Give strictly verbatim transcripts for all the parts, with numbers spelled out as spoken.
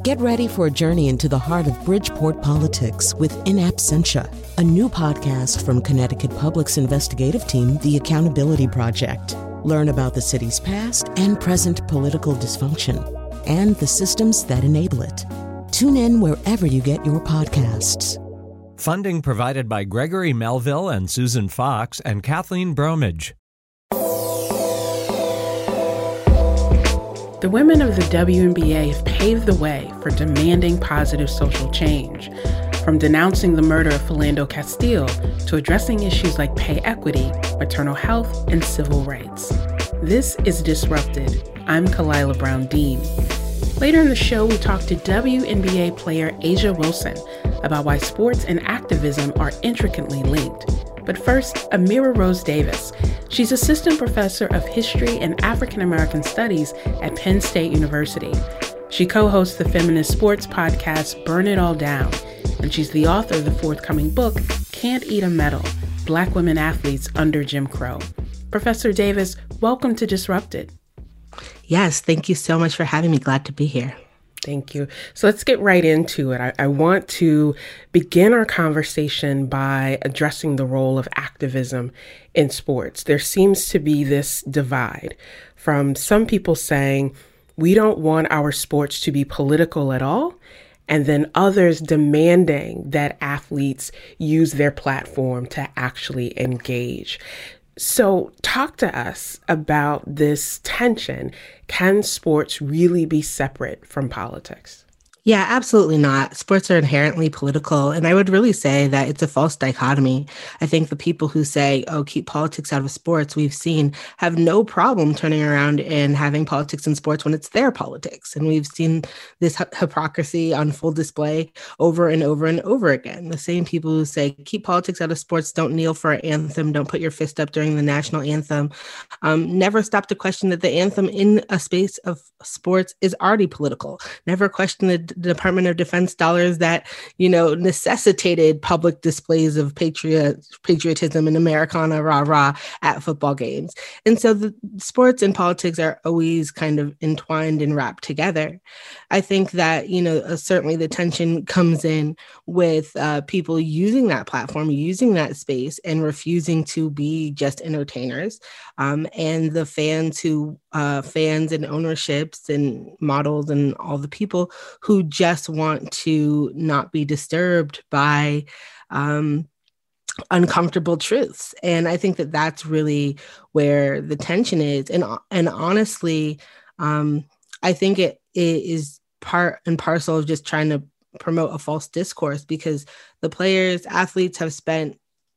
Get ready for a journey into the heart of Bridgeport politics with In Absentia, a new podcast from Connecticut Public's investigative team, The Accountability Project. Learn about the city's past and present political dysfunction and the systems that enable it. Tune in wherever you get your podcasts. Funding provided by Gregory Melville and Susan Fox and Kathleen Bromage. The women of the W N B A have paved the way for demanding positive social change, from denouncing the murder of Philando Castile to addressing issues like pay equity, maternal health, and civil rights. This is Disrupted. I'm Kalila Brown Dean. Later in the show, we talk to W N B A player A'ja Wilson about why sports and activism are intricately linked. But first, Amira Rose Davis. She's assistant professor of history and African American studies at Penn State University. She co-hosts the feminist sports podcast Burn It All Down, and she's the author of the forthcoming book, Can't Eat a Medal: Black Women Athletes Under Jim Crow. Professor Davis, welcome to Disrupted. Yes, thank you so much for having me. Glad to be here. Thank you. So let's get right into it. I, I want to begin our conversation by addressing the role of activism in sports. There seems to be this divide from some people saying we don't want our sports to be political at all, and then others demanding that athletes use their platform to actually engage. So talk to us about this tension. Can sports really be separate from politics? Yeah, absolutely not. Sports are inherently political, and I would really say that it's a false dichotomy. I think the people who say, oh, keep politics out of sports, we've seen have no problem turning around and having politics in sports when it's their politics. And we've seen this h- hypocrisy on full display over and over and over again. The same people who say, keep politics out of sports, don't kneel for an anthem, don't put your fist up during the national anthem, um, never stop to question that the anthem in a space of sports is already political, never question the Department of Defense dollars that, you know, necessitated public displays of patriot patriotism and Americana rah rah at football games. And so the sports and politics are always kind of entwined and wrapped together. I think that, you know, uh, certainly the tension comes in with uh, people using that platform, using that space and refusing to be just entertainers. Um, and the fans who uh, fans and ownerships and models and all the people who just want to not be disturbed by um, uncomfortable truths. And I think that that's really where the tension is. And, and honestly, um, I think it, it is part and parcel of just trying to promote a false discourse, because the players, athletes have spent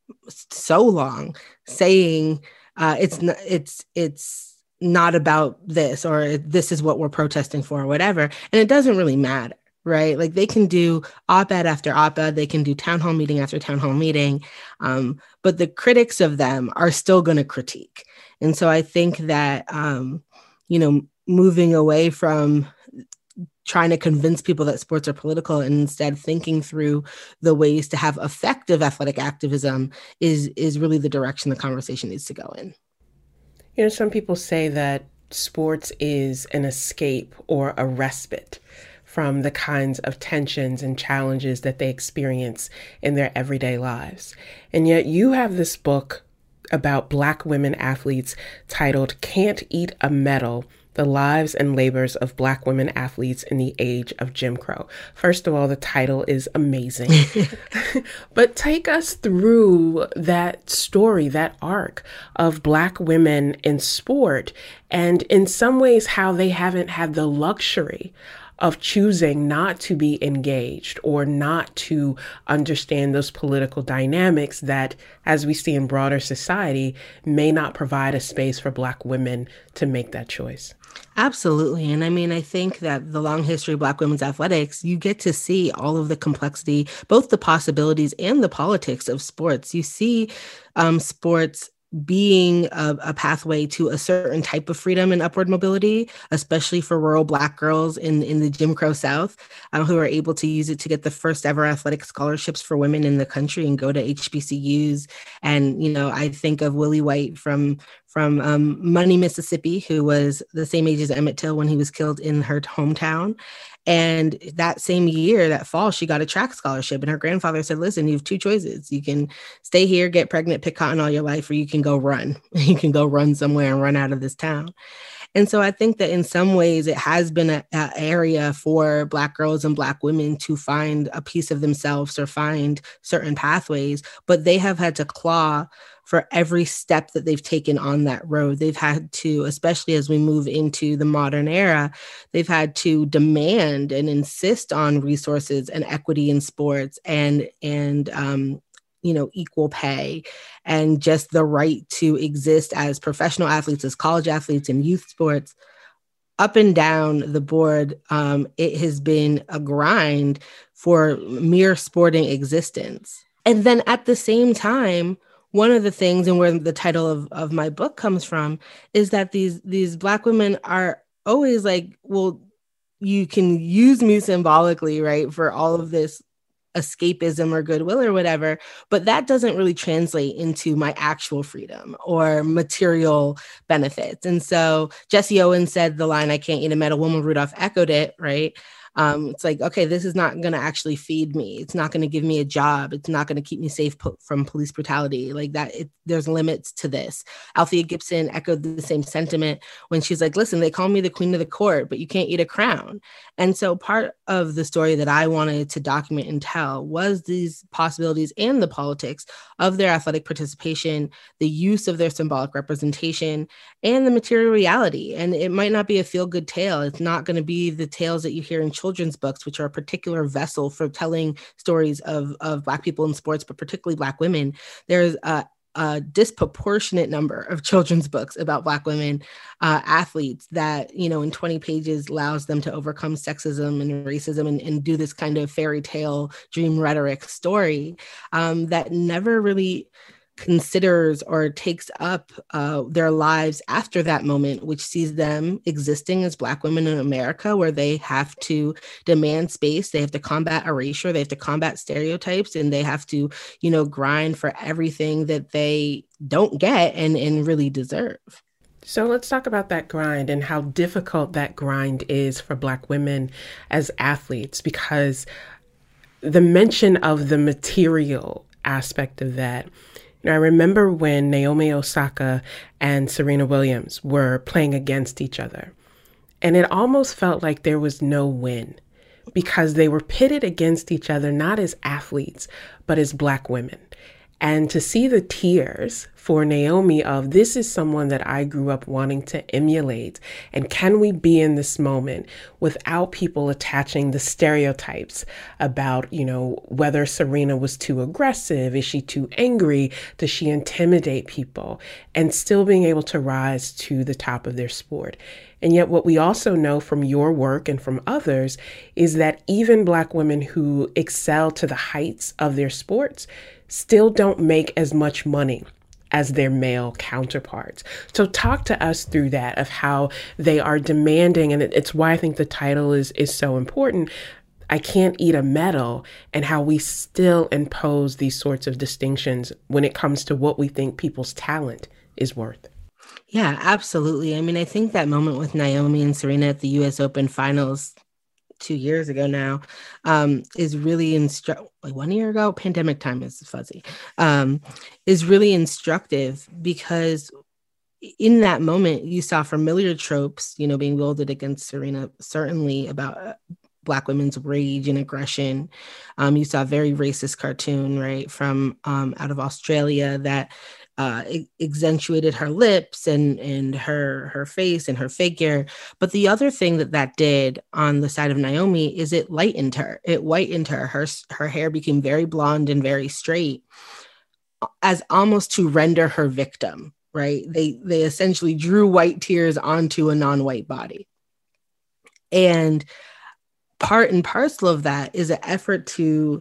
so long saying uh, it's not, it's, it's, not about this, or this is what we're protesting for, or whatever. And it doesn't really matter, right? Like they can do op-ed after op-ed, they can do town hall meeting after town hall meeting, um, but the critics of them are still going to critique. And so I think that, um, you know, moving away from trying to convince people that sports are political and instead thinking through the ways to have effective athletic activism is, is really the direction the conversation needs to go in. You know, some people say that sports is an escape or a respite from the kinds of tensions and challenges that they experience in their everyday lives. And yet you have this book about Black women athletes titled Can't Eat a Medal: The Lives and Labors of Black Women Athletes in the Age of Jim Crow. First of all, the title is amazing. But take us through that story, that arc of Black women in sport, and in some ways how they haven't had the luxury of choosing not to be engaged or not to understand those political dynamics that, as we see in broader society, may not provide a space for Black women to make that choice. Absolutely. And I mean, I think that the long history of Black women's athletics, you get to see all of the complexity, both the possibilities and the politics of sports. You see um, sports being a, a pathway to a certain type of freedom and upward mobility, especially for rural Black girls in, in the Jim Crow South, um, who are able to use it to get the first ever athletic scholarships for women in the country and go to H B C Us. And, you know, I think of Willie White from from um, Money, Mississippi, who was the same age as Emmett Till when he was killed in her hometown. And that same year, that fall, she got a track scholarship. And her grandfather said, listen, you have two choices. You can stay here, get pregnant, pick cotton all your life, or you can go run. You can go run somewhere and run out of this town. And so I think that in some ways it has been an area for Black girls and Black women to find a piece of themselves or find certain pathways, but they have had to claw for every step that they've taken on that road. They've had to, especially as we move into the modern era, they've had to demand and insist on resources and equity in sports and, and um, you know, equal pay and just the right to exist as professional athletes, as college athletes in youth sports. Up and down the board, um, it has been a grind for mere sporting existence. And then at the same time, one of the things, and where the title of, of my book comes from, is that these these Black women are always like, well, you can use me symbolically, right, for all of this escapism or goodwill or whatever, but that doesn't really translate into my actual freedom or material benefits. And so Jesse Owens said the line, "I can't eat a medal." Wilma Rudolph echoed it, right? Um, it's like, okay, this is not going to actually feed me. It's not going to give me a job. It's not going to keep me safe po- from police brutality like that. It, there's limits to this. Althea Gibson echoed the same sentiment when she's like, listen, they call me the queen of the court, but you can't eat a crown. And so part of the story that I wanted to document and tell was these possibilities and the politics of their athletic participation, the use of their symbolic representation, and the material reality. And it might not be a feel-good tale. It's not going to be the tales that you hear in children's books, which are a particular vessel for telling stories of, of Black people in sports, but particularly Black women. There's a, a disproportionate number of children's books about Black women uh, athletes that, you know, in twenty pages allows them to overcome sexism and racism and, and do this kind of fairy tale dream rhetoric story um, that never really considers or takes up uh, their lives after that moment, which sees them existing as Black women in America, where they have to demand space, they have to combat erasure, they have to combat stereotypes, and they have to, you know, grind for everything that they don't get and, and really deserve. So let's talk about that grind and how difficult that grind is for Black women as athletes, because the mention of the material aspect of that, I remember when Naomi Osaka and Serena Williams were playing against each other, and it almost felt like there was no win because they were pitted against each other, not as athletes, but as Black women. And to see the tears for Naomi of, this is someone that I grew up wanting to emulate. And can we be in this moment without people attaching the stereotypes about, you know, whether Serena was too aggressive? Is she too angry? Does she intimidate people? And still being able to rise to the top of their sport. And yet what we also know from your work and from others is that even Black women who excel to the heights of their sports still don't make as much money as their male counterparts. So talk to us through that, of how they are demanding, and it's why I think the title is is so important, I Can't Eat a Medal, and how we still impose these sorts of distinctions when it comes to what we think people's talent is worth. Yeah, absolutely. I mean, I think that moment with Naomi and Serena at the U S Open finals two years ago now um, is really instru- like one year ago, pandemic time is fuzzy, um, is really instructive, because in that moment you saw familiar tropes, you know, being wielded against Serena, certainly about uh, Black women's rage and aggression. Um, you saw a very racist cartoon, right, from um, out of Australia that Uh, accentuated her lips and and her her face and her figure. But the other thing that that did on the side of Naomi is it lightened her. It whitened her. Her her hair became very blonde and very straight, as almost to render her victim. Right? They they essentially drew white tears onto a non-white body, and part and parcel of that is an effort to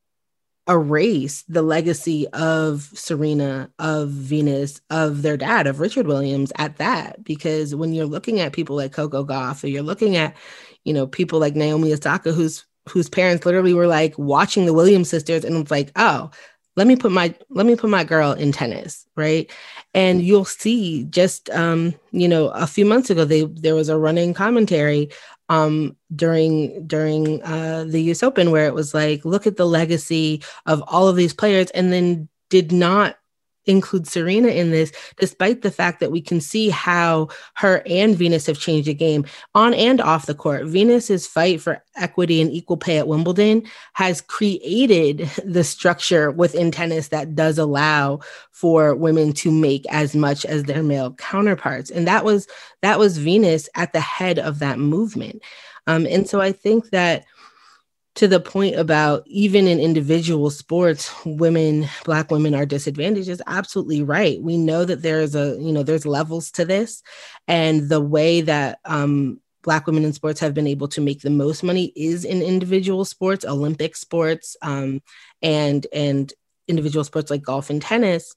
erase the legacy of Serena, of Venus, of their dad, of Richard Williams at that. Because when you're looking at people like Coco Gauff, or you're looking at, you know, people like Naomi Osaka, whose whose parents literally were like watching the Williams sisters, and it's like, oh, let me put my let me put my girl in tennis, right? And you'll see just um, you know, a few months ago, they there was a running commentary um, during during uh, the U S Open where it was like, look at the legacy of all of these players, and then did not include Serena in this, despite the fact that we can see how her and Venus have changed the game on and off the court. Venus's fight for equity and equal pay at Wimbledon has created the structure within tennis that does allow for women to make as much as their male counterparts. And that was that was Venus at the head of that movement. Um, and so I think that to the point about even in individual sports, women, Black women are disadvantaged is absolutely right. We know that there's a, you know, there's levels to this, and the way that um, Black women in sports have been able to make the most money is in individual sports, Olympic sports, um, and and individual sports like golf and tennis.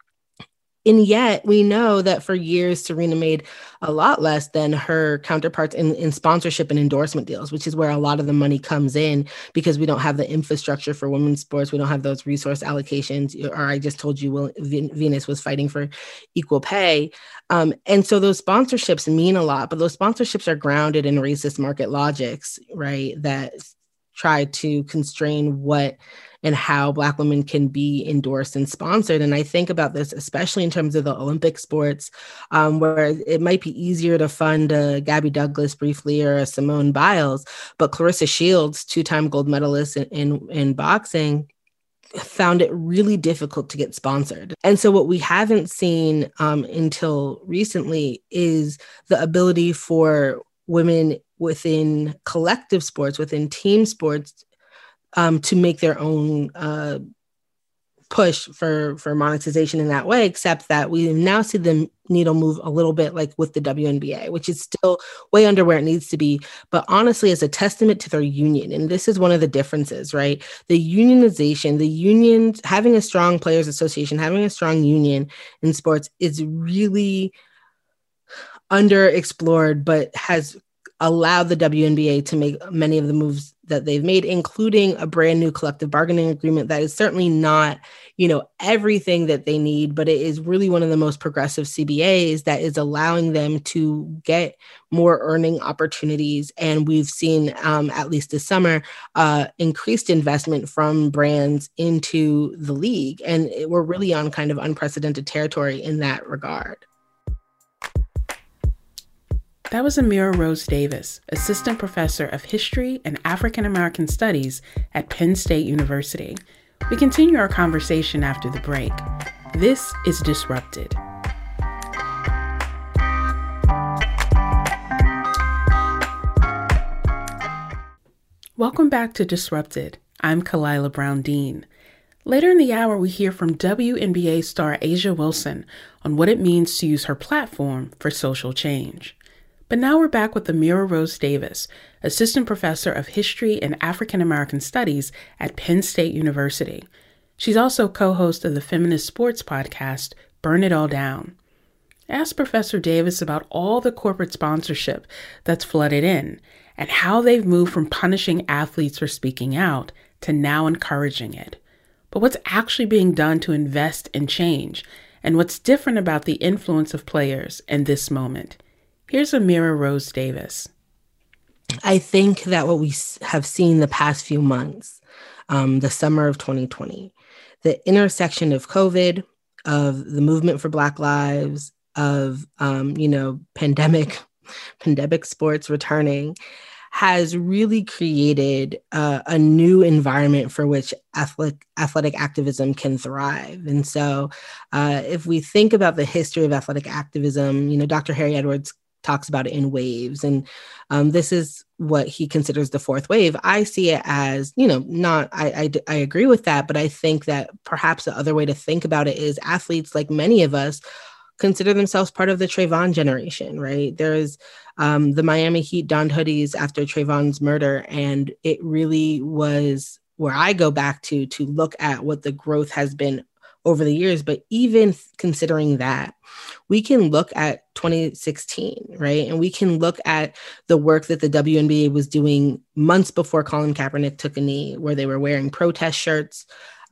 And yet we know that for years, Serena made a lot less than her counterparts in, in sponsorship and endorsement deals, which is where a lot of the money comes in, because we don't have the infrastructure for women's sports. We don't have those resource allocations. Or I just told you, well, Venus was fighting for equal pay. Um, and so those sponsorships mean a lot, but those sponsorships are grounded in racist market logics, right, that try to constrain what and how Black women can be endorsed and sponsored. And I think about this, especially in terms of the Olympic sports, um, where it might be easier to fund a Gabby Douglas briefly or a Simone Biles, but Clarissa Shields, two-time gold medalist in, in, in boxing, found it really difficult to get sponsored. And so what we haven't seen um, until recently is the ability for women within collective sports, within team sports, Um, to make their own uh, push for, for monetization in that way, except that we now see the needle move a little bit like with the W N B A, which is still way under where it needs to be, but honestly as a testament to their union. And this is one of the differences, right? The unionization, the union, having a strong players association, having a strong union in sports is really underexplored, but has allowed the W N B A to make many of the moves that they've made, including a brand new collective bargaining agreement that is certainly not, you know, everything that they need, but it is really one of the most progressive C B As that is allowing them to get more earning opportunities. And we've seen, um, at least this summer, uh, increased investment from brands into the league. And it, we're really on kind of unprecedented territory in that regard. That was Amira Rose Davis, Assistant Professor of History and African American Studies at Penn State University. We continue our conversation after the break. This is Disrupted. Welcome back to Disrupted. I'm Kalila Brown Dean. Later in the hour, we hear from W N B A star A'ja Wilson on what it means to use her platform for social change. But now we're back with Amira Rose Davis, Assistant Professor of History and African American Studies at Penn State University. She's also co-host of the feminist sports podcast, Burn It All Down. I asked Professor Davis about all the corporate sponsorship that's flooded in and how they've moved from punishing athletes for speaking out to now encouraging it. But what's actually being done to invest and change, and what's different about the influence of players in this moment? Here's Amira Rose Davis. I think that what we have seen the past few months, um, the summer of twenty twenty, the intersection of COVID, of the movement for Black Lives, of, um, you know, pandemic, pandemic sports returning, has really created uh, a new environment for which athletic, athletic activism can thrive. And so uh, if we think about the history of athletic activism, you know, Doctor Harry Edwards talks about it in waves. And um, this is what he considers the fourth wave. I see it as, you know, not, I, I, I agree with that, but I think that perhaps the other way to think about it is athletes, like many of us, consider themselves part of the Trayvon generation, right? There's um, the Miami Heat donned hoodies after Trayvon's murder. And it really was where I go back to, to look at what the growth has been over the years. But even considering that, we can look at twenty sixteen, right? And we can look at the work that the W N B A was doing months before Colin Kaepernick took a knee, where they were wearing protest shirts,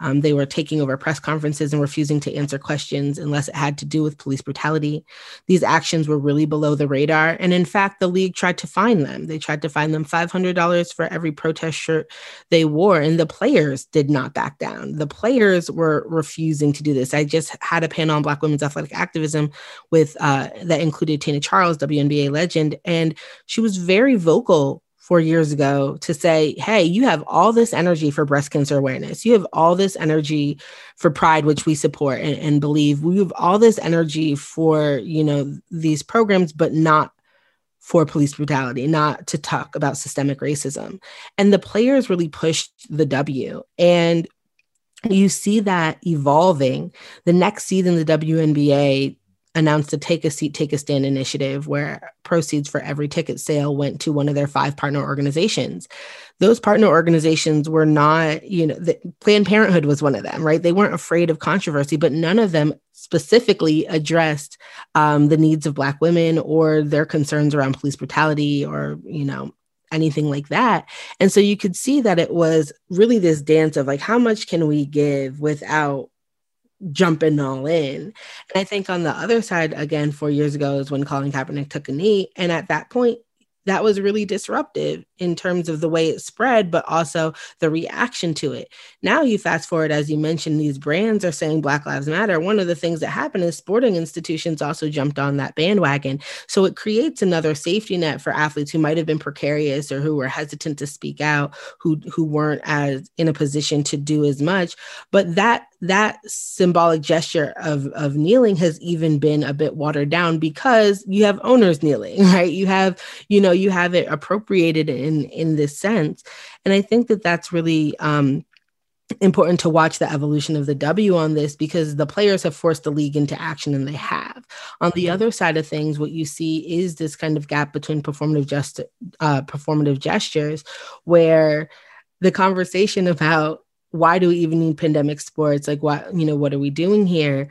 Um, they were taking over press conferences and refusing to answer questions unless it had to do with police brutality. These actions were really below the radar. And in fact, the league tried to fine them. They tried to fine them five hundred dollars for every protest shirt they wore. And the players did not back down. The players were refusing to do this. I just had a panel on Black women's athletic activism with uh, that included Tina Charles, W N B A legend. And she was very vocal four years ago to say, hey, you have all this energy for breast cancer awareness. You have all this energy for Pride, which we support and, and believe. We have all this energy for, you know, these programs, but not for police brutality, not to talk about systemic racism. And the players really pushed the W. And you see that evolving. The next season, the W N B A announced a Take a Seat, Take a Stand initiative where proceeds for every ticket sale went to one of their five partner organizations. Those partner organizations were not, you know, the, Planned Parenthood was one of them, right? They weren't afraid of controversy, but none of them specifically addressed um, the needs of Black women or their concerns around police brutality or, you know, anything like that. And so you could see that it was really this dance of like, how much can we give without jumping all in? And I think on the other side, again, four years ago is when Colin Kaepernick took a knee. And at that point, that was really disruptive in terms of the way it spread, but also the reaction to it. Now you fast forward, as you mentioned, these brands are saying Black Lives Matter. One of the things that happened is sporting institutions also jumped on that bandwagon. So it creates another safety net for athletes who might have been precarious or who were hesitant to speak out, who, who weren't as in a position to do as much. But that that symbolic gesture of, of kneeling has even been a bit watered down because you have owners kneeling, right? You have, you know, you have it appropriated in, in this sense. And I think that that's really um, important to watch the evolution of the W on this because the players have forced the league into action and they have. On the other side of things, what you see is this kind of gap between performative just, uh, performative gestures where the conversation about why do we even need pandemic sports? Like, what, you know, what are we doing here?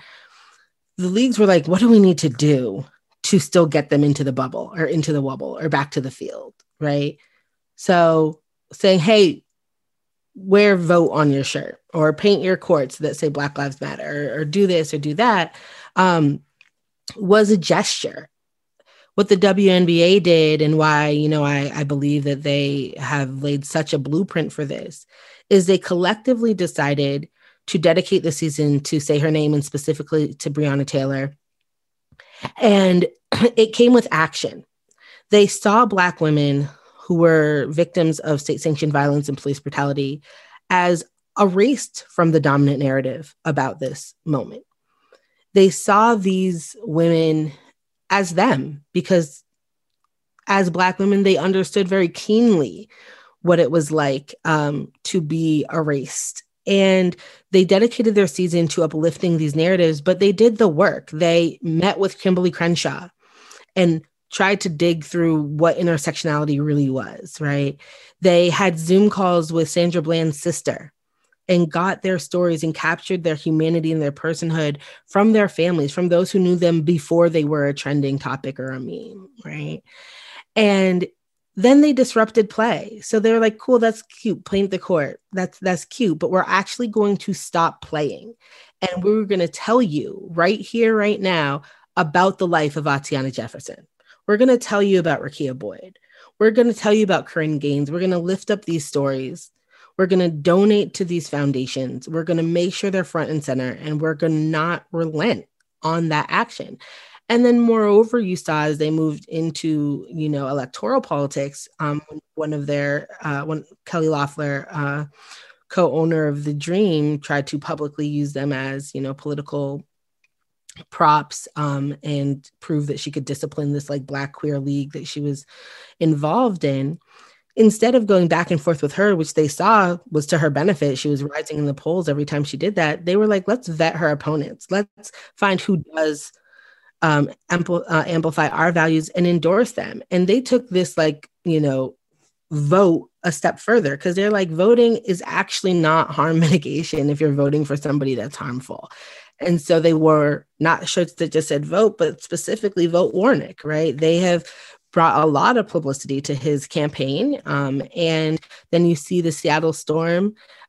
The leagues were like, what do we need to do to still get them into the bubble or into the wobble or back to the field, right? So saying, hey, wear vote on your shirt or paint your courts that say Black Lives Matter or, or do this or do that um, was a gesture. What the W N B A did and why, you know, I, I believe that they have laid such a blueprint for this is they collectively decided to dedicate the season to say her name and specifically to Breonna Taylor. And it came with action. They saw Black women who were victims of state-sanctioned violence and police brutality as erased from the dominant narrative about this moment. They saw these women as them because as Black women, they understood very keenly what it was like um, to be erased. And they dedicated their season to uplifting these narratives, but they did the work. They met with Kimberly Crenshaw and tried to dig through what intersectionality really was, right? They had Zoom calls with Sandra Bland's sister and got their stories and captured their humanity and their personhood from their families, from those who knew them before they were a trending topic or a meme, right? And then they disrupted play. So they're like, cool, that's cute, paint the court. That's that's cute, but we're actually going to stop playing. And we're going to tell you right here, right now, about the life of Atiana Jefferson. We're going to tell you about Rekia Boyd. We're going to tell you about Corinne Gaines. We're going to lift up these stories. We're going to donate to these foundations. We're going to make sure they're front and center, and we're going to not relent on that action. And then moreover, you saw as they moved into, you know, electoral politics, um, one of their, uh, one Kelly Loeffler, uh, co-owner of The Dream, tried to publicly use them as, you know, political props um, and prove that she could discipline this like Black queer league that she was involved in. Instead of going back and forth with her, which they saw was to her benefit, she was rising in the polls every time she did that. They were like, let's vet her opponents. Let's find who does um, ampl- uh, amplify our values and endorse them. And they took this like, you know, vote a step further because they're like, voting is actually not harm mitigation if you're voting for somebody that's harmful. And so they wore not shirts that just said vote, but specifically vote Warnock, right? They have brought a lot of publicity to his campaign. Um, and then you see the Seattle Storm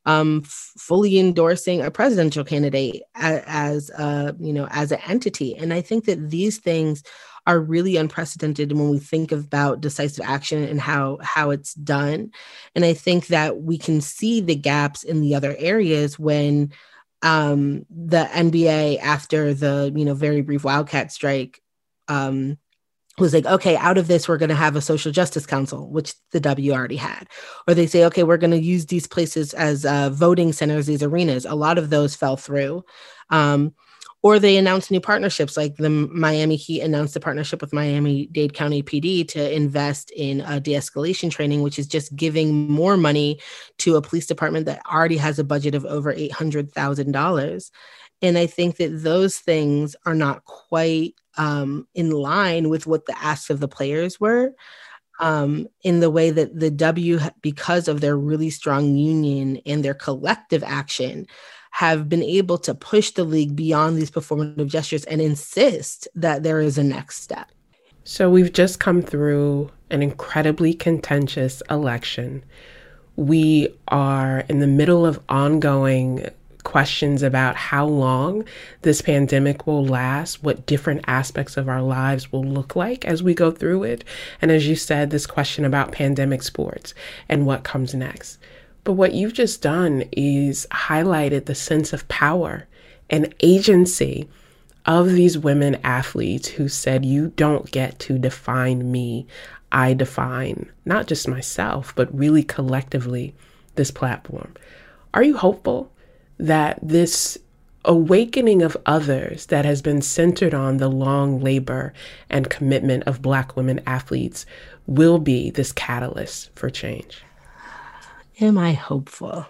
um, f- fully endorsing a presidential candidate as, as uh, you know, as an entity. And I think that these things are really unprecedented when we think about decisive action and how how it's done. And I think that we can see the gaps in the other areas when um, the N B A, after the, you know, very brief Wildcat strike, um, was like, okay, out of this, we're going to have a social justice council, which the W already had. Or they say, okay, we're going to use these places as uh, voting centers, these arenas. A lot of those fell through. Um, or they announced new partnerships, like the Miami Heat announced a partnership with Miami-Dade County P D to invest in uh, de-escalation training, which is just giving more money to a police department that already has a budget of over eight hundred thousand dollars. And I think that those things are not quite um, in line with what the asks of the players were, um, in the way that the W, because of their really strong union and their collective action, have been able to push the league beyond these performative gestures and insist that there is a next step. So we've just come through an incredibly contentious election. We are in the middle of ongoing questions about how long this pandemic will last, what different aspects of our lives will look like as we go through it. And as you said, this question about pandemic sports and what comes next. But what you've just done is highlighted the sense of power and agency of these women athletes who said, you don't get to define me. I define not just myself, but really collectively this platform. Are you hopeful that this awakening of others that has been centered on the long labor and commitment of Black women athletes will be this catalyst for change? Am I hopeful?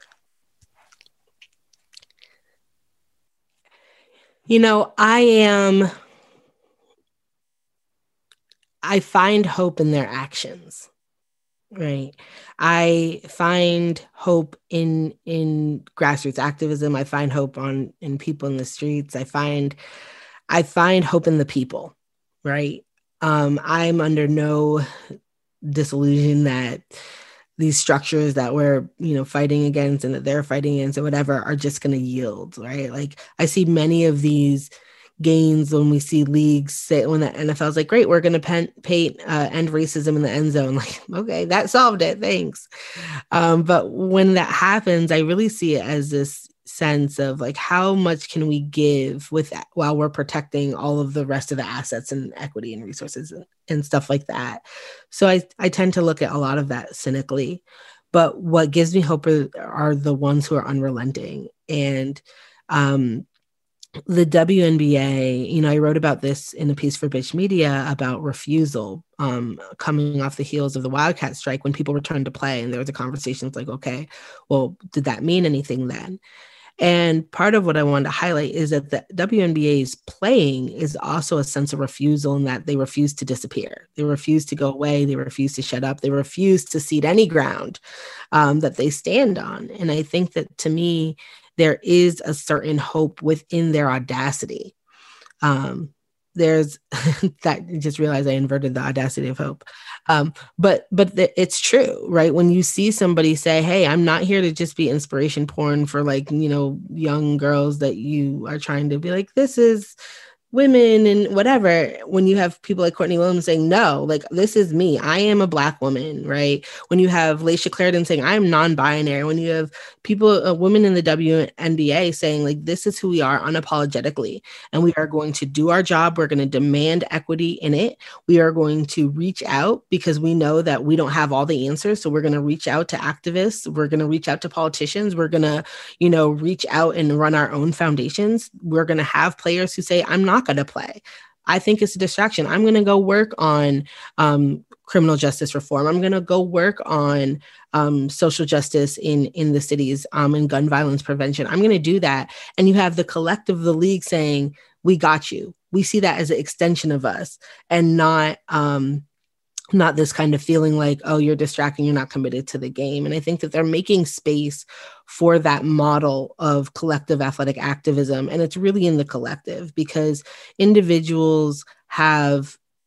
You know, I am, I find hope in their actions. Right. I find hope in in grassroots activism. I find hope on in people in the streets. I find I find hope in the people. Right. Um, I'm under no disillusion that these structures that we're, you know, fighting against and that they're fighting against or whatever are just going to yield. Right. Like I see many of these gains when we see leagues say, when the N F L is like, great, we're going to pen, paint uh, end racism in the end zone. Like, okay, that solved it. Thanks. Um, but when that happens, I really see it as this sense of like, how much can we give with while we're protecting all of the rest of the assets and equity and resources and, and stuff like that. So I, I tend to look at a lot of that cynically, but what gives me hope are, are the ones who are unrelenting. And, um, the W N B A, you know, I wrote about this in a piece for Bitch Media about refusal um, coming off the heels of the Wildcat strike when people returned to play. And there was a conversation like, okay, well, did that mean anything then? And part of what I wanted to highlight is that the W N B A's playing is also a sense of refusal in that they refuse to disappear. They refuse to go away. They refuse to shut up. They refuse to cede any ground um, that they stand on. And I think that to me, there is a certain hope within their audacity. Um, there's that, just realized I inverted the audacity of hope. Um, but but the, it's true, right? When you see somebody say, hey, I'm not here to just be inspiration porn for like, you know, young girls that you are trying to be like, this is women and whatever, when you have people like Courtney Williams saying, no, like, this is me. I am a Black woman, right? When you have Laisha Clarendon saying, I'm non-binary. When you have people, uh, women in the W N B A saying, like, this is who we are unapologetically. And we are going to do our job. We're going to demand equity in it. We are going to reach out because we know that we don't have all the answers. So we're going to reach out to activists. We're going to reach out to politicians. We're going to, you know, reach out and run our own foundations. We're going to have players who say, I'm not going to play. I think it's a distraction. I'm going to go work on um, criminal justice reform. I'm going to go work on um, social justice in, in the cities um, and gun violence prevention. I'm going to do that. And you have the collective of the league saying, we got you. We see that as an extension of us and not um, not this kind of feeling like, oh, you're distracting, you're not committed to the game. And I think that they're making space for that model of collective athletic activism. And it's really in the collective because individuals have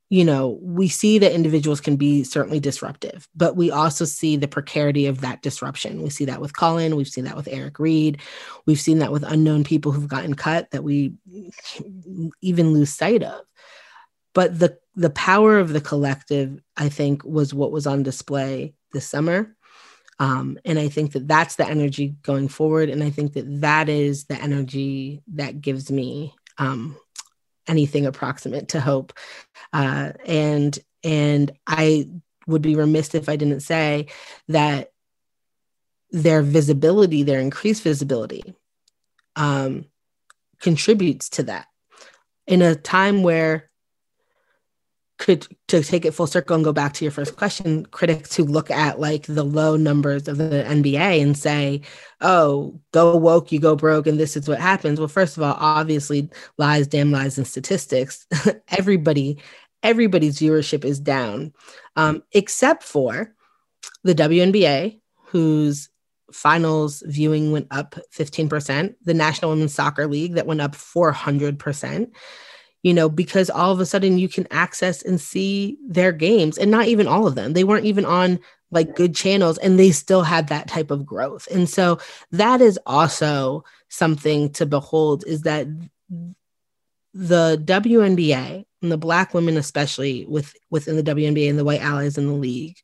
you know, we see that individuals can be certainly disruptive, but we also see the precarity of that disruption. We see that with Colin. We've seen that with Eric Reed. We've seen that with unknown people who've gotten cut that we even lose sight of. But the the power of the collective, I think, was what was on display this summer. Um, and I think that that's the energy going forward. And I think that that is the energy that gives me um, anything approximate to hope. Uh, and and I would be remiss if I didn't say that their visibility, their increased visibility, um, contributes to that. In a time where, could to take it full circle and go back to your first question, critics who look at like the low numbers of the N B A and say, oh, go woke, you go broke, and this is what happens. Well, first of all, obviously lies, damn lies, and statistics. Everybody, everybody's viewership is down, um, except for the W N B A, whose finals viewing went up fifteen percent, the National Women's Soccer League that went up four hundred percent. You know, because all of a sudden you can access and see their games, and not even all of them. They weren't even on like good channels, and they still had that type of growth. And so that is also something to behold, is that the W N B A and the Black women, especially with, within the W N B A and the white allies in the league,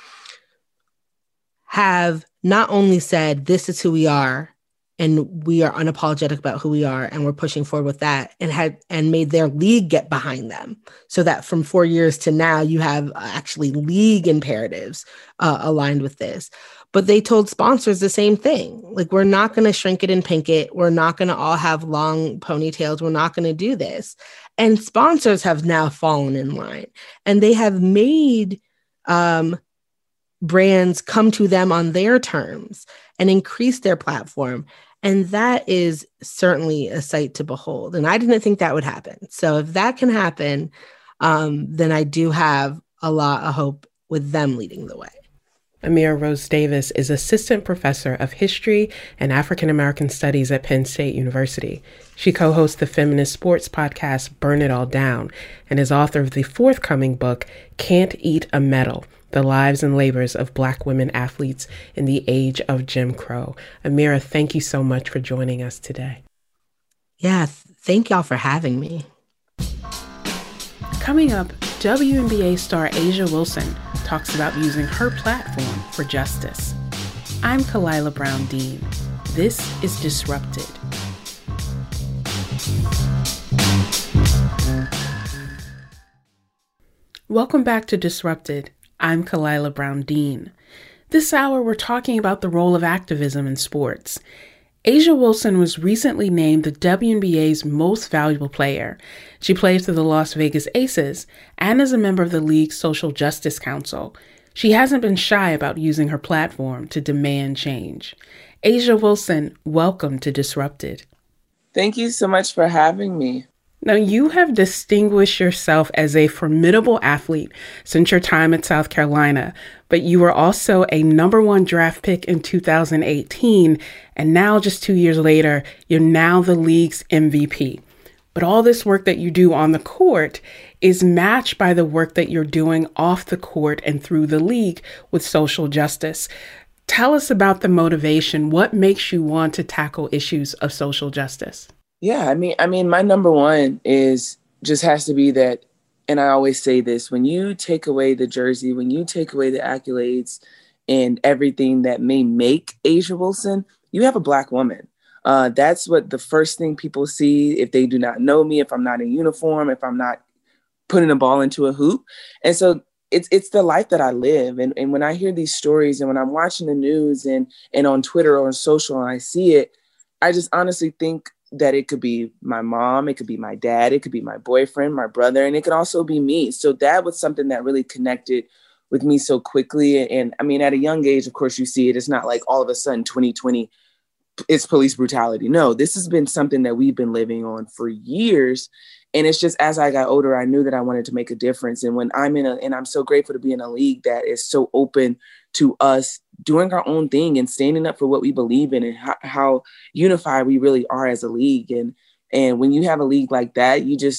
have not only said, this is who we are, and we are unapologetic about who we are, and we're pushing forward with that, and had and made their league get behind them, so that from four years to now, you have actually league imperatives uh, aligned with this. But they told sponsors the same thing. Like, we're not going to shrink it and pink it. We're not going to all have long ponytails. We're not going to do this. And sponsors have now fallen in line, and they have made um, brands come to them on their terms and increase their platform. And that is certainly a sight to behold. And I didn't think that would happen. So if that can happen, um, then I do have a lot of hope with them leading the way. Amira Rose Davis is Assistant Professor of History and African American Studies at Penn State University. She co-hosts the feminist sports podcast Burn It All Down and is author of the forthcoming book, Can't Eat a Medal: The Lives and Labors of Black Women Athletes in the Age of Jim Crow. Amira, thank you so much for joining us today. Yeah, thank y'all for having me. Coming up, W N B A star A'ja Wilson talks about using her platform for justice. I'm Kalila Brown Dean. This is Disrupted. Welcome back to Disrupted. I'm Kalila Brown Dean. This hour, we're talking about the role of activism in sports. A'ja Wilson was recently named the W N B A's most valuable player. She plays for the Las Vegas Aces and is a member of the league's Social Justice Council. She hasn't been shy about using her platform to demand change. A'ja Wilson, welcome to Disrupted. Thank you so much for having me. Now, you have distinguished yourself as a formidable athlete since your time at South Carolina, but you were also a number one draft pick in two thousand eighteen, and now just two years later, you're now the league's M V P. But all this work that you do on the court is matched by the work that you're doing off the court and through the league with social justice. Tell us about the motivation. What makes you want to tackle issues of social justice? Yeah, I mean, I mean, my number one is just has to be that, and I always say this, when you take away the jersey, when you take away the accolades and everything that may make A'ja Wilson, you have a Black woman. Uh, that's what the first thing people see if they do not know me, if I'm not in uniform, if I'm not putting a ball into a hoop. And so it's it's the life that I live. And, and when I hear these stories and when I'm watching the news and, and on Twitter or on social and I see it, I just honestly think that it could be my mom, it could be my dad, it could be my boyfriend, my brother, and it could also be me. So that was something that really connected with me so quickly. And I mean, at a young age, of course, you see it. It's not like all of a sudden twenty twenty, it's police brutality. No, this has been something that we've been living on for years. And it's just, as I got older, I knew that I wanted to make a difference. And when I'm in a, and I'm so grateful to be in a league that is so open to us doing our own thing and standing up for what we believe in and how, how unified we really are as a league. And, and when you have a league like that, you just,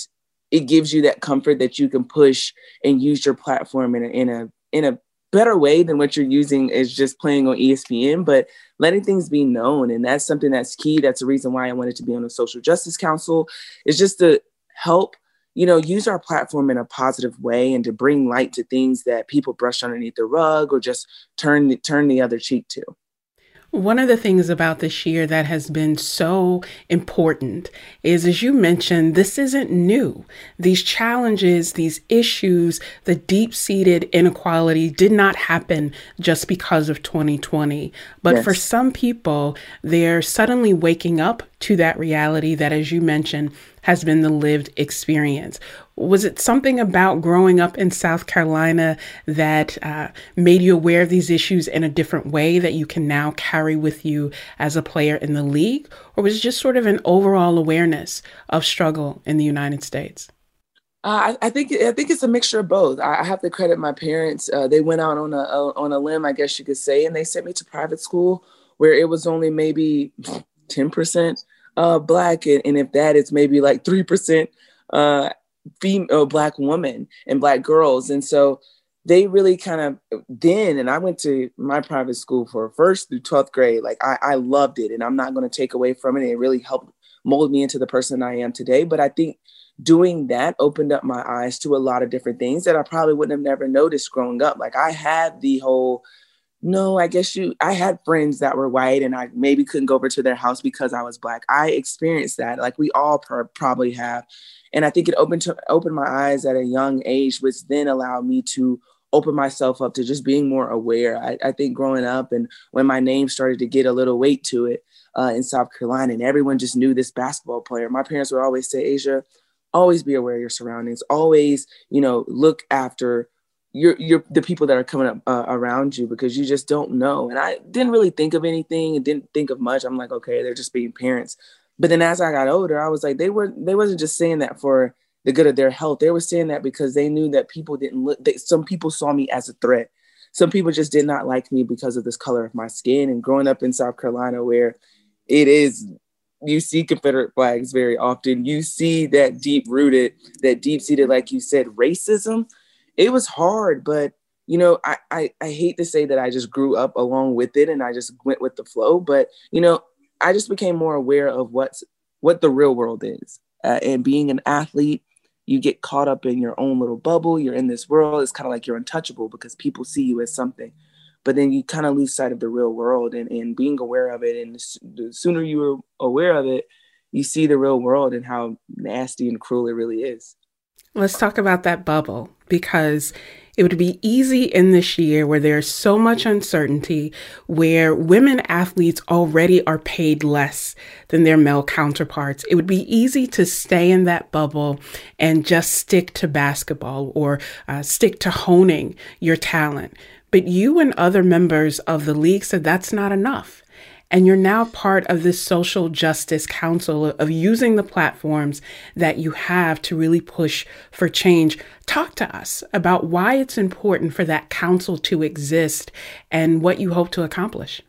it gives you that comfort that you can push and use your platform in a, in a, in a better way than what you're using is just playing on E S P N, but letting things be known. And that's something that's key. That's the reason why I wanted to be on the Social Justice Council, is just to help, you know, use our platform in a positive way and to bring light to things that people brush underneath the rug or just turn, turn the other cheek to. One of the things about this year that has been so important is, as you mentioned, this isn't new. These challenges, these issues, the deep-seated inequality did not happen just because of twenty twenty. But yes, for some people, they're suddenly waking up to that reality that, as you mentioned, has been the lived experience. Was it something about growing up in South Carolina that uh, made you aware of these issues in a different way that you can now carry with you as a player in the league? Or was it just sort of an overall awareness of struggle in the United States? Uh, I, I think I think it's a mixture of both. I, I have to credit my parents. Uh, they went out on a, a on a limb, I guess you could say, and they sent me to private school where it was only maybe ten percent uh, Black, and, and if that, it's maybe like three percent uh, female Black women and Black girls. And so they really kind of then, and I went to my private school for first through twelfth grade. Like I, I loved it, and I'm not going to take away from it. It really helped mold me into the person I am today. But I think doing that opened up my eyes to a lot of different things that I probably wouldn't have never noticed growing up. Like I had the whole, no, I guess you, I had friends that were white and I maybe couldn't go over to their house because I was Black. I experienced that, like we all pr- probably have. And I think it opened to opened my eyes at a young age, which then allowed me to open myself up to just being more aware. I, I think growing up and when my name started to get a little weight to it uh, in South Carolina, and everyone just knew this basketball player, my parents would always say, Asia, always be aware of your surroundings. Always, you know, look after your, your, the people that are coming up uh, around you, because you just don't know. And I didn't really think of anything and didn't think of much. I'm like, okay, they're just being parents. But then as I got older, I was like, they were, they wasn't just saying that for the good of their health. They were saying that because they knew that people didn't look, they, some people saw me as a threat. Some people just did not like me because of this color of my skin. And growing up in South Carolina, where it is, you see Confederate flags very often. You see that deep rooted, that deep seated, like you said, racism. It was hard, but you know, I, I I hate to say that I just grew up along with it and I just went with the flow. But you know, I just became more aware of what's what the real world is. Uh, and being an athlete, you get caught up in your own little bubble. You're in this world. It's kind of like you're untouchable because people see you as something. But then you kind of lose sight of the real world and, and being aware of it. And the sooner you're aware of it, you see the real world and how nasty and cruel it really is. Let's talk about that bubble, because it would be easy in this year where there's so much uncertainty, where women athletes already are paid less than their male counterparts. It would be easy to stay in that bubble and just stick to basketball or uh, stick to honing your talent. But you and other members of the league said that's not enough. And you're now part of this social justice council of using the platforms that you have to really push for change. Talk to us about why it's important for that council to exist and what you hope to accomplish.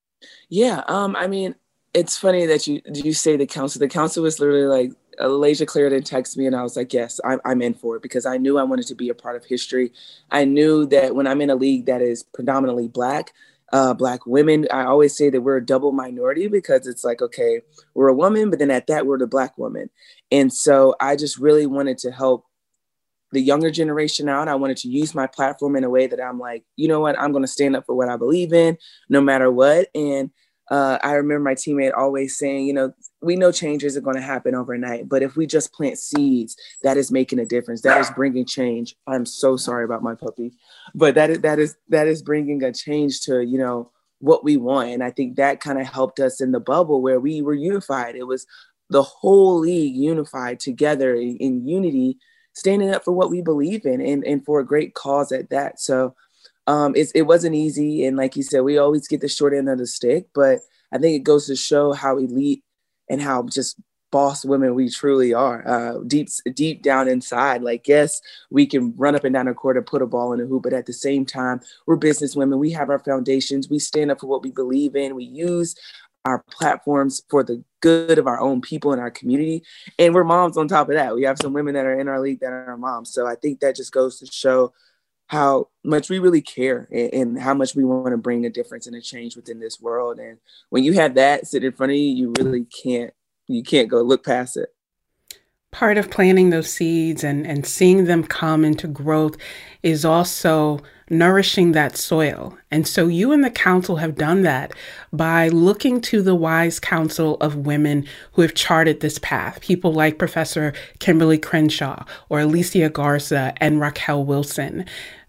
Yeah, um, I mean, it's funny that you you say the council. The council was literally like, Alasia Clarendon texted me and I was like, yes, I'm, I'm in for it, because I knew I wanted to be a part of history. I knew that when I'm in a league that is predominantly Black, uh, Black women, I always say that we're a double minority, because it's like, okay, we're a woman, but then at that, we're the Black woman. And so I just really wanted to help the younger generation out. I wanted to use my platform in a way that I'm like, you know what, I'm going to stand up for what I believe in, no matter what. And uh, I remember my teammate always saying, you know, we know changes are going to happen overnight, but if we just plant seeds, that is making a difference. That is bringing change. I'm so sorry about my puppy, but that is, that is, that is bringing a change to, you know, what we want. And I think that kind of helped us in the bubble where we were unified. It was the whole league unified together in, in unity, standing up for what we believe in and, and for a great cause at that. So um, it's, it wasn't easy. And like you said, we always get the short end of the stick, but I think it goes to show how elite and how just boss women we truly are, uh, deep, deep down inside. Like, yes, we can run up and down a court and put a ball in a hoop, but at the same time, we're business women. We have our foundations. We stand up for what we believe in. We use our platforms for the good of our own people in our community. And we're moms on top of that. We have some women that are in our league that are moms. So I think that just goes to show how much we really care and, and how much we want to bring a difference and a change within this world. And when you have that sit in front of you, you really can't, you can't go look past it. Part of planting those seeds and, and seeing them come into growth is also nourishing that soil. And so you and the council have done that by looking to the wise counsel of women who have charted this path, people like Professor Kimberly Crenshaw or Alicia Garza and Raquel Wilson.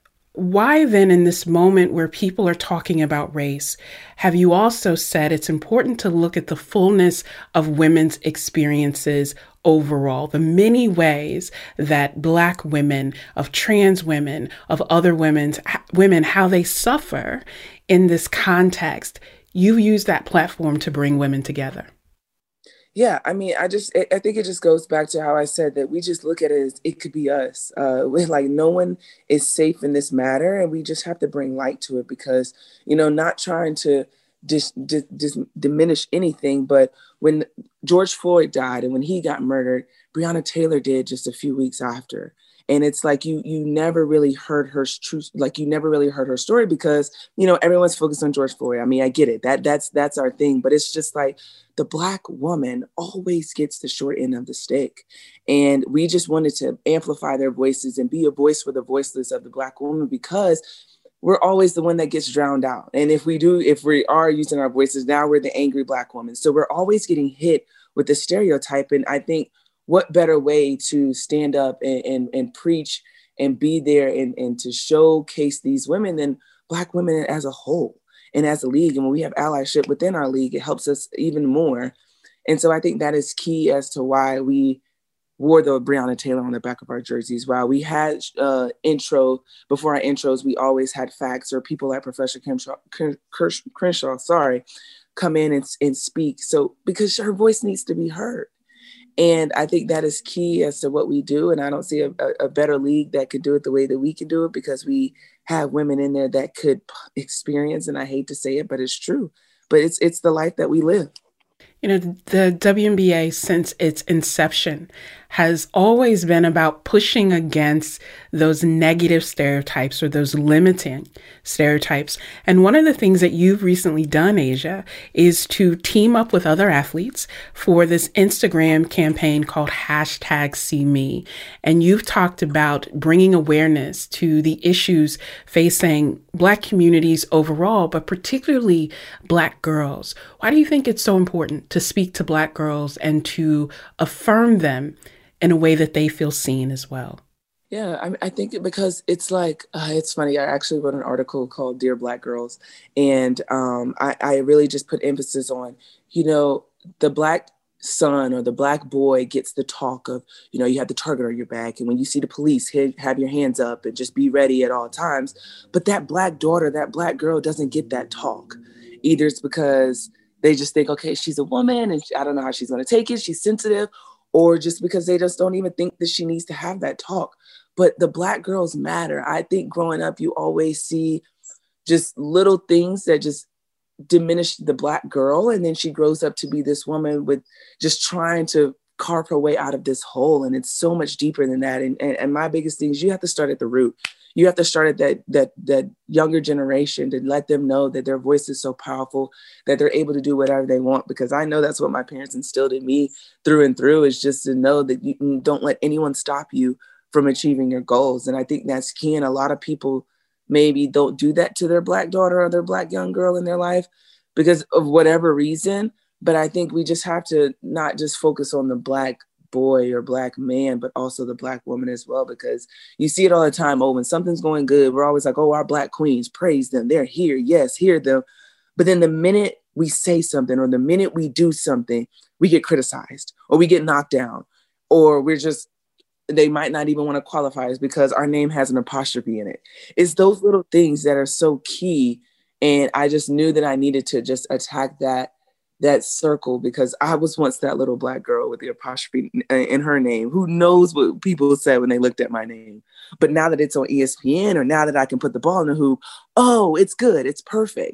Why then, in this moment where people are talking about race, have you also said it's important to look at the fullness of women's experiences overall, the many ways that Black women, of trans women, of other women's women, how they suffer in this context? You've used that platform to bring women together. Yeah, I mean, I just, I think it just goes back to how I said that we just look at it as it could be us. Uh, we're like, no one is safe in this matter, and we just have to bring light to it because, you know, not trying to dis, dis, dis, diminish anything, but when George Floyd died and when he got murdered, Breonna Taylor did just a few weeks after. And it's like you you never really heard her truth, like you never really heard her story because, you know, everyone's focused on George Floyd. I mean, I get it. That that's that's our thing. But it's just like the Black woman always gets the short end of the stick. And we just wanted to amplify their voices and be a voice for the voiceless of the Black woman because we're always the one that gets drowned out. And if we do, if we are using our voices, now we're the angry Black woman. So we're always getting hit with the stereotype. And I think what better way to stand up and, and, and preach and be there and, and to showcase these women than Black women as a whole and as a league. And when we have allyship within our league, it helps us even more. And so I think that is key as to why we wore the Breonna Taylor on the back of our jerseys. While we had uh, intro, before our intros, we always had facts or people like Professor Crenshaw, Crenshaw sorry, come in and, and speak. So because her voice needs to be heard. And I think that is key as to what we do. And I don't see a, a better league that could do it the way that we can do it because we have women in there that could experience, and I hate to say it, but it's true. But it's it's the life that we live. You know, the W N B A, since its inception, has always been about pushing against those negative stereotypes or those limiting stereotypes. And one of the things that you've recently done, Asia, is to team up with other athletes for this Instagram campaign called hashtag See Me. And you've talked about bringing awareness to the issues facing Black communities overall, but particularly Black girls. Why do you think it's so important to speak to Black girls and to affirm them in a way that they feel seen as well? Yeah, I, I think because it's like, uh, it's funny. I actually wrote an article called Dear Black Girls. And um, I, I really just put emphasis on, you know, the Black son or the Black boy gets the talk of, you know, you have the target on your back. And when you see the police, have your hands up and just be ready at all times. But that Black daughter, that Black girl doesn't get that talk. Either it's because they just think, okay, she's a woman and I don't know how she's going to take it. She's sensitive. Or just because they just don't even think that she needs to have that talk. But the Black girls matter. I think growing up, you always see just little things that just diminish the Black girl. And then she grows up to be this woman with just trying to carve her way out of this hole. And it's so much deeper than that. And, and, and my biggest thing is you have to start at the root. You have to start at that, that, that younger generation to let them know that their voice is so powerful, that they're able to do whatever they want. Because I know that's what my parents instilled in me through and through, is just to know that you don't let anyone stop you from achieving your goals. And I think that's key. And a lot of people maybe don't do that to their Black daughter or their Black young girl in their life because of whatever reason. But I think we just have to not just focus on the Black boy or Black man, but also the Black woman as well, because you see it all the time. Oh, when something's going good, we're always like, oh, our Black queens, praise them. They're here. Yes, hear them. But then the minute we say something or the minute we do something, we get criticized or we get knocked down or we're just, they might not even want to qualify us because our name has an apostrophe in it. It's those little things that are so key. And I just knew that I needed to just attack that that circle because I was once that little Black girl with the apostrophe in her name. Who knows what people said when they looked at my name. But now that it's on E S P N or now that I can put the ball in the hoop, oh, it's good. It's perfect.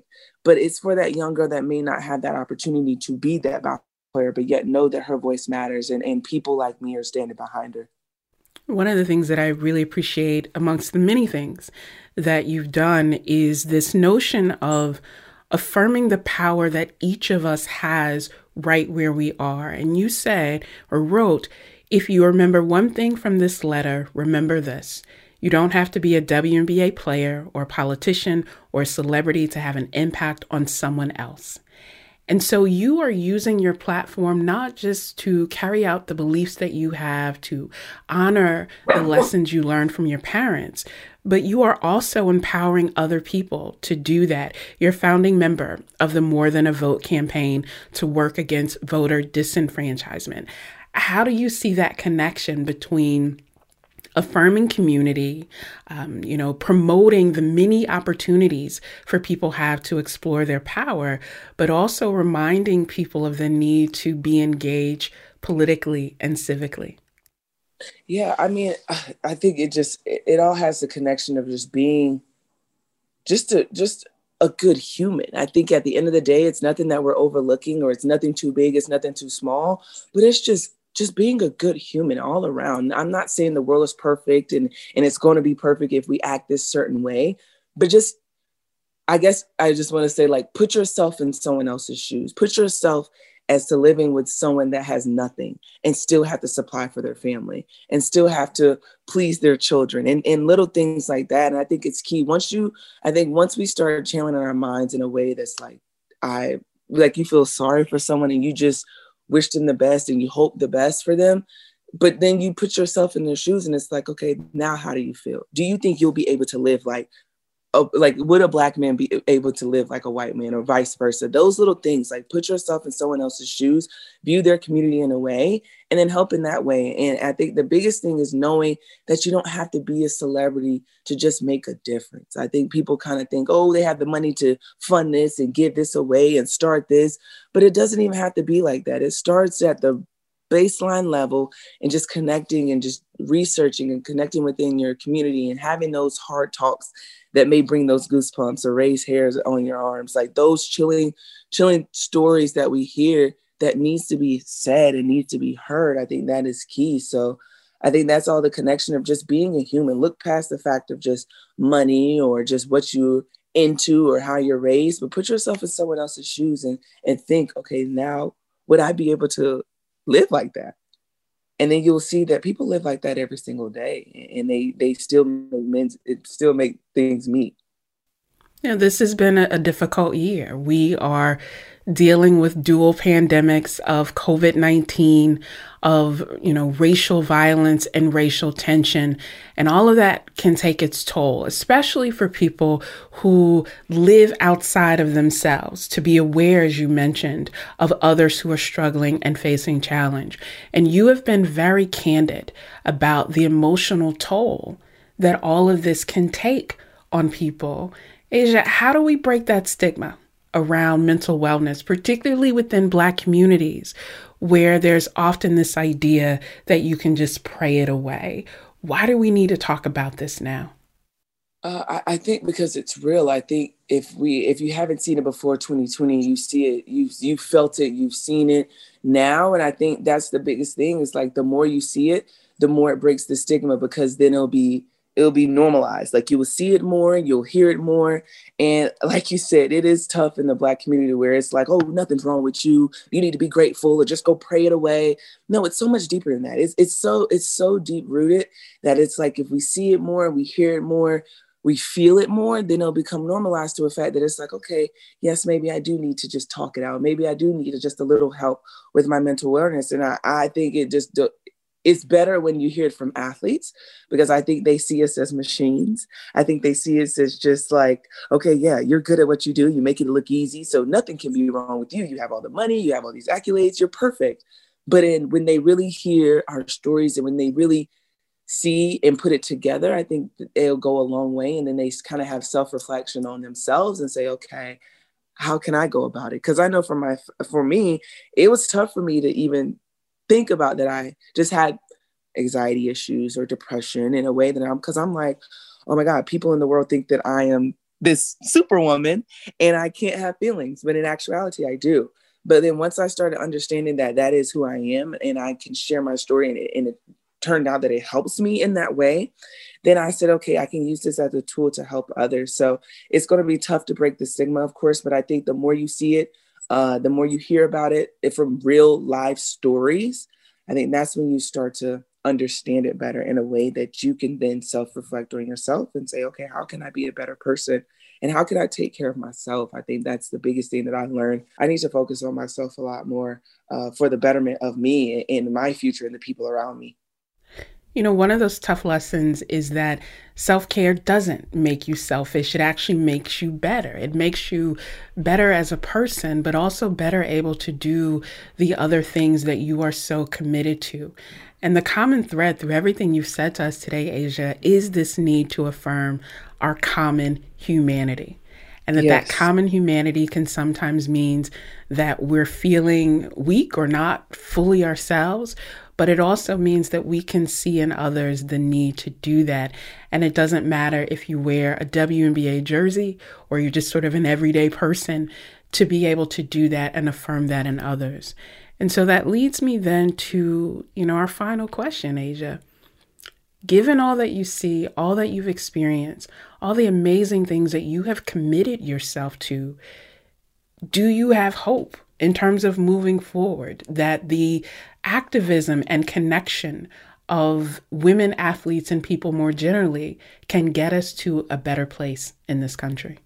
But it's for that young girl that may not have that opportunity to be that basketball player, but yet know that her voice matters, and, and people like me are standing behind her. One of the things that I really appreciate amongst the many things that you've done is this notion of affirming the power that each of us has right where we are. And you said or wrote, if you remember one thing from this letter, remember this. You don't have to be a W N B A player or a politician or a celebrity to have an impact on someone else. And so you are using your platform not just to carry out the beliefs that you have, to honor the lessons you learned from your parents, but you are also empowering other people to do that. You're a founding member of the More Than a Vote campaign to work against voter disenfranchisement. How do you see that connection between affirming community, um, you know, promoting the many opportunities for people have to explore their power, but also reminding people of the need to be engaged politically and civically? Yeah, I mean, I think it just, it, it all has the connection of just being just a, just a good human. I think at the end of the day, it's nothing that we're overlooking, or it's nothing too big, it's nothing too small, but it's just just being a good human all around. I'm not saying the world is perfect and, and it's going to be perfect if we act this certain way, but just, I guess I just want to say, like, put yourself in someone else's shoes. Put yourself as to living with someone that has nothing and still have to supply for their family and still have to please their children and, and little things like that. And I think it's key. Once you, I think once we start channeling our minds in a way that's like, I, like you feel sorry for someone and you just wish them the best and you hope the best for them, but then you put yourself in their shoes and it's like, okay, now how do you feel? Do you think you'll be able to live like, a, like would a Black man be able to live like a white man or vice versa? Those little things, like put yourself in someone else's shoes, view their community in a way, and then help in that way. And I think the biggest thing is knowing that you don't have to be a celebrity to just make a difference. I think people kind of think, oh, they have the money to fund this and give this away and start this, but it doesn't even have to be like that. It starts at the baseline level and just connecting and just researching and connecting within your community and having those hard talks that may bring those goosebumps or raise hairs on your arms, like those chilling, chilling stories that we hear that needs to be said and needs to be heard. I think that is key. So I think that's all the connection of just being a human. Look past the fact of just money or just what you're into or how you're raised, but put yourself in someone else's shoes and, and think, okay, now would I be able to live like that? And then you'll see that people live like that every single day, and they they still make, it still make things meet. Yeah, this has been a, a difficult year. We are dealing with dual pandemics of COVID nineteen, of, you know, racial violence and racial tension. And all of that can take its toll, especially for people who live outside of themselves, to be aware, as you mentioned, of others who are struggling and facing challenge. And you have been very candid about the emotional toll that all of this can take on people. Asia, how do we break that stigma around mental wellness, particularly within Black communities, where there's often this idea that you can just pray it away? Why do we need to talk about this now? Uh, I, I think because it's real. I think if we, if you haven't seen it before twenty twenty, you see it, you you felt it, you've seen it now. And I think that's the biggest thing is like, the more you see it, the more it breaks the stigma, because then it'll be it'll be normalized. Like you will see it more, you'll hear it more. And like you said, it is tough in the Black community where it's like, oh, nothing's wrong with you. You need to be grateful or just go pray it away. No, it's so much deeper than that. It's it's so it's so deep rooted that it's like, if we see it more, we hear it more, we feel it more, then it'll become normalized to a fact that it's like, okay, yes, maybe I do need to just talk it out. Maybe I do need just a little help with my mental wellness. And I, I think it just, it's better when you hear it from athletes, because I think they see us as machines. I think they see us as just like, okay, yeah, you're good at what you do. You make it look easy. So nothing can be wrong with you. You have all the money, you have all these accolades, you're perfect. But in, when they really hear our stories and when they really see and put it together, I think it'll go a long way. And then they kind of have self-reflection on themselves and say, okay, how can I go about it? Because I know for my, for me, it was tough for me to even think about that I just had anxiety issues or depression in a way that I'm, because I'm like, oh my God, people in the world think that I am this superwoman and I can't have feelings, but in actuality, I do. But then once I started understanding that that is who I am and I can share my story and it, and it turned out that it helps me in that way, then I said, okay, I can use this as a tool to help others. So it's going to be tough to break the stigma, of course, but I think the more you see it, uh, the more you hear about it from real life stories, I think that's when you start to understand it better in a way that you can then self-reflect on yourself and say, okay, how can I be a better person? And how can I take care of myself? I think that's the biggest thing that I learned. I need to focus on myself a lot more uh, for the betterment of me and my future and the people around me. You know, one of those tough lessons is that self-care doesn't make you selfish. It actually makes you better. It makes you better as a person, but also better able to do the other things that you are so committed to. And the common thread through everything you've said to us today, Asia, is this need to affirm our common humanity. And that yes. that common humanity can sometimes mean that we're feeling weak or not fully ourselves, but it also means that we can see in others the need to do that. And it doesn't matter if you wear a W N B A jersey or you're just sort of an everyday person, to be able to do that and affirm that in others. And so that leads me then to, you know, our final question, Asia. Given all that you see, all that you've experienced, all the amazing things that you have committed yourself to, do you have hope in terms of moving forward, that the activism and connection of women athletes and people more generally can get us to a better place in this country?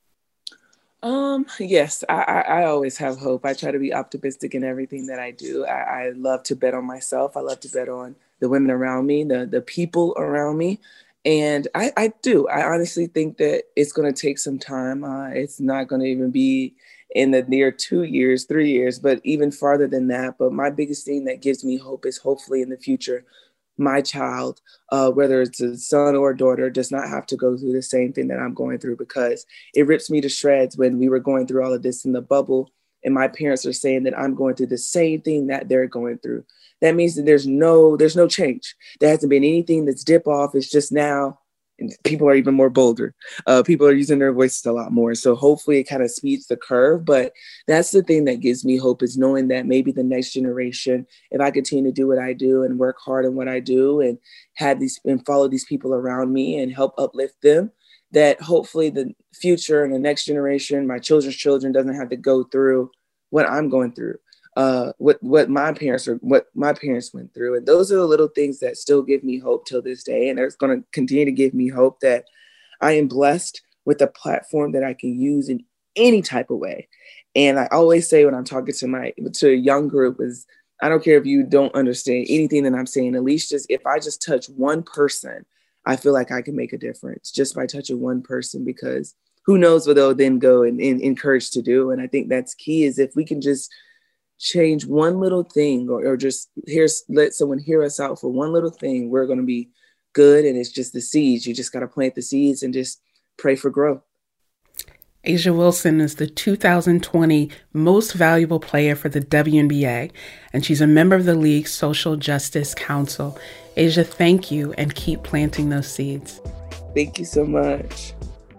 Um, yes, I, I, I always have hope. I try to be optimistic in everything that I do. I, I love to bet on myself. I love to bet on the women around me, the, the people around me. And I, I do. I honestly think that it's going to take some time. Uh, it's not going to even be in the near two years, three years, but even farther than that. But my biggest thing that gives me hope is hopefully in the future, my child, uh, whether it's a son or a daughter, does not have to go through the same thing that I'm going through, because it rips me to shreds when we were going through all of this in the bubble and my parents are saying that I'm going through the same thing that they're going through. That means that there's no, there's no change. There hasn't been anything that's dip off. It's just now and people are even more bolder. Uh, people are using their voices a lot more. So hopefully it kind of speeds the curve. But that's the thing that gives me hope, is knowing that maybe the next generation, if I continue to do what I do and work hard in what I do and have these and follow these people around me and help uplift them, that hopefully the future and the next generation, my children's children, doesn't have to go through what I'm going through. Uh, what what my parents or what my parents went through. And those are the little things that still give me hope till this day. And it's going to continue to give me hope that I am blessed with a platform that I can use in any type of way. And I always say when I'm talking to my to a young group is, I don't care if you don't understand anything that I'm saying, at least just if I just touch one person, I feel like I can make a difference just by touching one person, because who knows what they'll then go and, and encourage to do. And I think that's key, is if we can just change one little thing, or, or just here's let someone hear us out for one little thing, we're going to be good. And it's just the seeds. You just got to plant the seeds and just pray for growth. A'ja Wilson is the two thousand twenty Most Valuable Player for the W N B A, and she's a member of the League's Social Justice Council. A'ja, thank you, and keep planting those seeds. Thank you so much.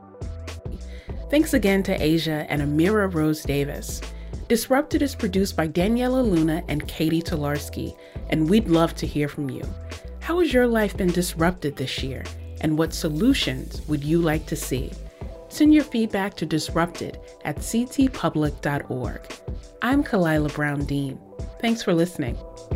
Thanks again to A'ja and Amira Rose Davis. Disrupted is produced by Daniela Luna and Katie Tolarski, and we'd love to hear from you. How has your life been disrupted this year, and what solutions would you like to see? Send your feedback to disrupted at c t public dot org. I'm Kalila Brown Dean. Thanks for listening.